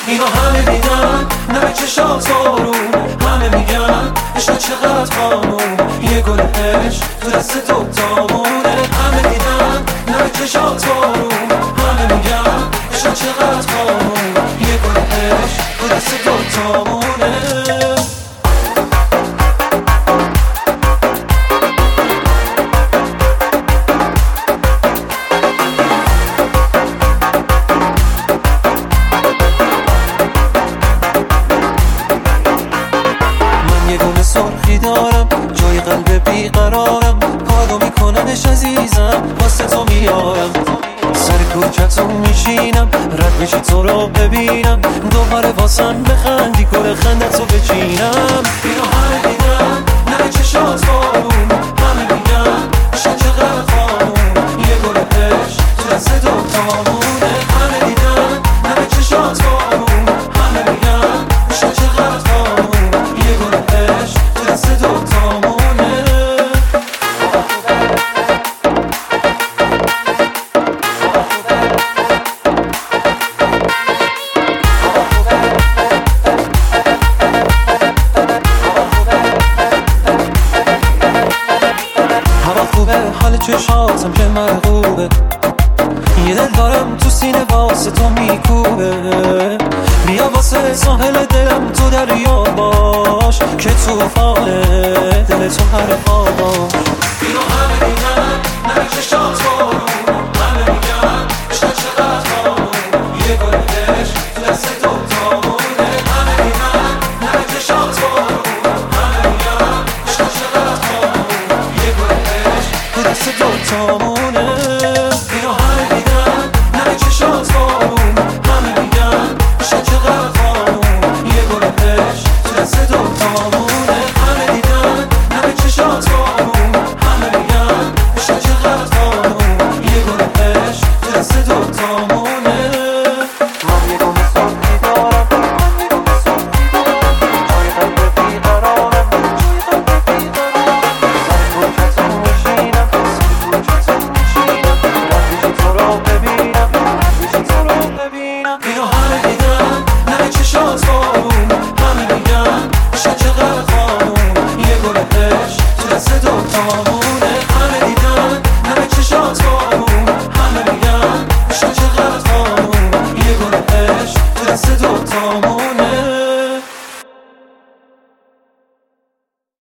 اینو همه میگن نه چشات بارون، همه میگن عشق چقدر قانون، یه گل عشق تو دست تو دامونه. همه میگن نه چشات بارون، همه میگن عشق چقدر قانون، یه گل عشق تو دست تو دامونه. سرخی دارم جای قلب بیقرارم، کارو میکنمش عزیزم واسه تو میارم. سر کوچتون میشینم رد میشی تو رو ببینم، دوباره واسم بخندی گل خندتو بچینم. اینو همه میگن نه چشات بارون، همه میگن عشق چقدر قانون، یه گل عشق تو دست دو تامونه. همه میگن نه چشات بارون، همه میگن عشق چقدر قانون، یه گل عشق تو دست دو تامونه. هوا خوبه حال چشاتم که مرغوبه، یه دل دارم تو سینه واسه تو میکوبه. بیا واسه ساحل دلم تو دریا باش، که توفانه دل تو هر خواباش. اینو همه میگن نه چشات بارون، همه میگن عشق چقدر قانون، یه گل عشق تو دست تو دامونه. همه میگن نه چشات بارون، همه میگن عشق چقدر قانون، یه گل عشق تو دست تو دامونه. اینو همه میگن نه چشات بارون، همه میگن عشق چقدر قانون، یه گل عشق تو دست تو دامونه. همه میگن نه چشات بارون، همه میگن عشق چقدر قانون، یه گل عشق تو دست تو دامونه. من یه گل سرخی دارم، جای قلب بیقرارم، سر کوچتون میشینم اینو همه میگن نه چشات بارون، همه میگن عشق چقدر قانون، یه گل عشق تو دست دو تامونه.